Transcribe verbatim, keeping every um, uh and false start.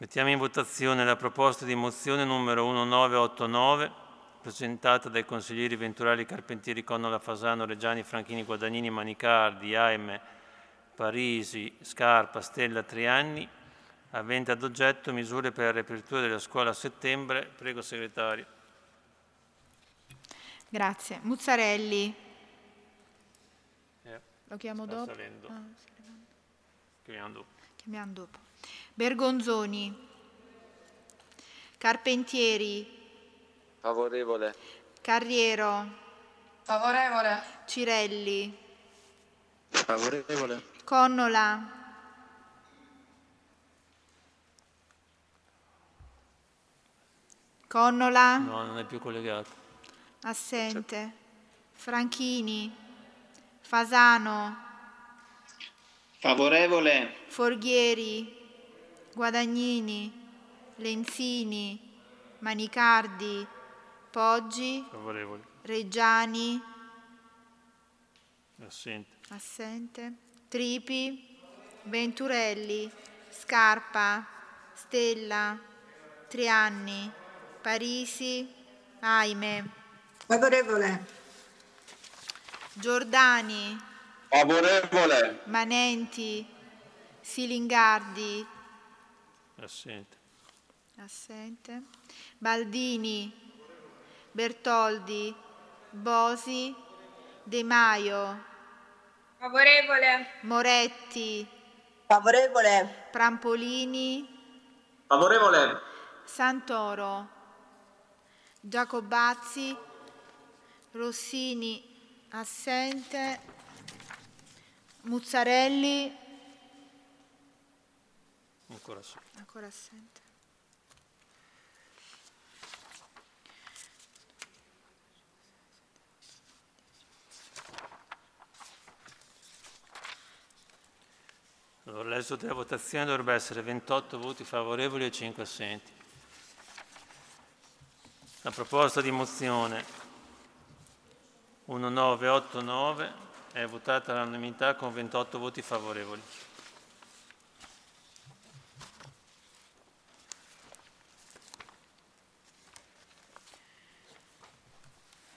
Mettiamo in votazione la proposta di mozione numero millenovecentottantanove, presentata dai consiglieri Venturali, Carpentieri, Connola, Fasano, Reggiani, Franchini, Guadagnini, Manicardi, Aime, Parisi, Scarpa, Stella, Trianni, avente ad oggetto misure per la riapertura della scuola a settembre. Prego, segretario. Grazie. Muzzarelli. Eh, Lo chiamo sta dopo? salendo. Ah, Chiamiamo dopo. chiamiamo dopo. Bergonzoni. Carpentieri. Favorevole. Carriero. Favorevole. Cirelli. Favorevole. Connola. Connola. No, non è più collegato. Assente. Franchini. Fasano. Favorevole. Forghieri. Guadagnini. Lenzini. Manicardi. Poggi. Favorevole. Reggiani. Assente. Assente. Tripi. Venturelli. Scarpa. Stella. Trianni. Parisi. Aime. Favorevole. Giordani. Favorevole. Manenti. Silingardi. Assente. Assente. Baldini. Bertoldi. Bosi. De Maio. Favorevole. Moretti. Favorevole. Prampolini. Favorevole. Santoro. Giacobazzi. Rossini. Assente. Muzzarelli. Ancora sì. Ancora assente. Allora, l'esito della votazione dovrebbe essere ventotto voti favorevoli e cinque assenti. La proposta di mozione millenovecentottantanove è votata all'unanimità con ventotto voti favorevoli.